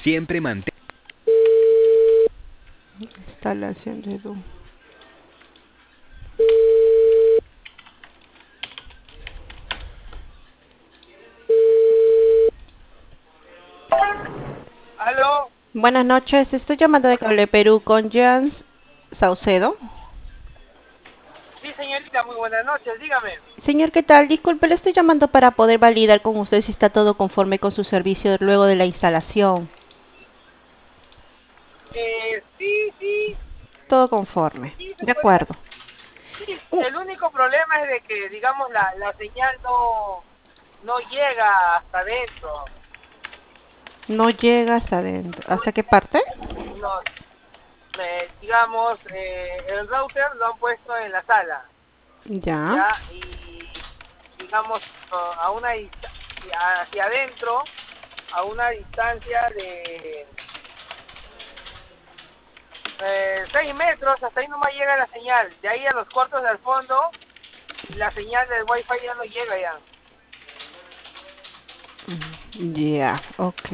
Siempre mantén. Instalación de luz. ¿Aló? Buenas noches, estoy llamando de Cable Perú con Jans Saucedo. Sí, señorita, muy buenas noches, dígame. Señor, ¿qué tal? Disculpe, le estoy llamando para poder validar con usted si está todo conforme con su servicio luego de la instalación. Sí, sí, Todo conforme. sí, se De puede. acuerdo. Sí, Uh, el único problema es de que, digamos, la señal no llega hasta adentro. no llega hasta adentro. ¿Hasta qué parte? No, digamos, el router lo han puesto en la sala, Ya. ¿ya? Y, digamos, a una hacia adentro, a una distancia de 6 metros, hasta ahí nomás llega la señal. De ahí a los cuartos del fondo, la señal del wifi ya no llega ya. Ya, ok.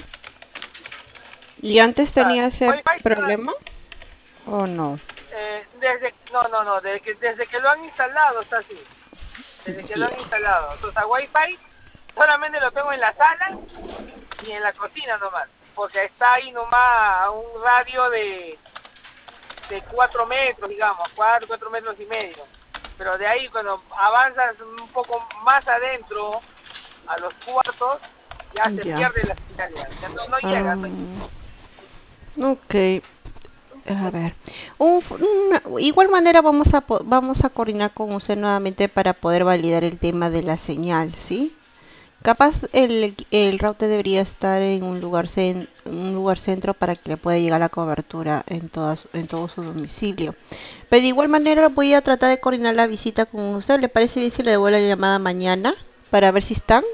¿Y antes O sea, tenía ese wifi, problema o no? no, desde que lo han instalado está así. Desde que lo han Ya. instalado. O sea, wifi solamente lo tengo en la sala y en la cocina nomás. Porque está ahí nomás a un radio de 4 metros, digamos, 4 metros y medio. Pero de ahí cuando avanzas un poco más adentro, a los cuartos, ya se Ya. pierde la señal, ya no llega. Ah, ok. A ver. Igual manera vamos a coordinar con usted nuevamente para poder validar el tema de la señal, ¿sí? Capaz el router debería estar en un lugar centro para que le pueda llegar la cobertura en todo su domicilio. Pero de igual manera voy a tratar de coordinar la visita con usted. ¿Le parece bien si le devuelvo la llamada mañana para ver si están?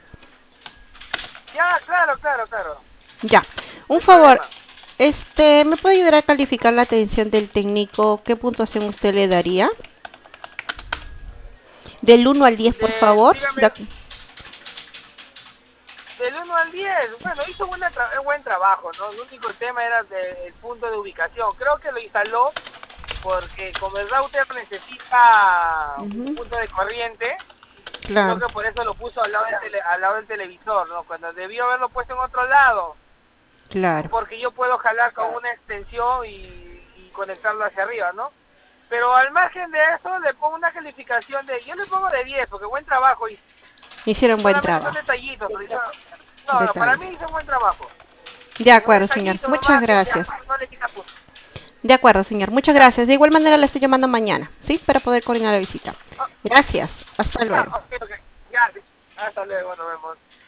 Ya, claro, claro, claro, Ya. no Un hay favor, problema. ¿me puede ayudar a calificar la atención del técnico? ¿Qué puntuación usted le daría? Del 1 al 10, por favor. Dígame, del 1 al 10, bueno, hizo buen trabajo, ¿no? El único tema era el punto de ubicación. Creo que lo instaló porque como el router necesita un Ujú, punto de corriente, creo claro, que por eso lo puso al lado del televisor, ¿no? Cuando debió haberlo puesto en otro lado, claro. porque yo puedo jalar con una extensión y conectarlo hacia arriba, ¿no? Pero al margen de eso, le pongo una calificación yo le pongo de 10, porque buen trabajo hizo. Hicieron buen Solamente son trabajo. detallitos, pero no, para mí Detalles. hizo buen trabajo. De Son acuerdo, señor. detallitos Muchas nomás que gracias. ya no le quita punto. De acuerdo, señor. Muchas Ya, gracias. De igual manera le estoy llamando mañana, ¿sí? Para poder coordinar la visita. ah, Gracias. Hasta ya, luego. ok, ya, sí. Hasta luego, nos vemos.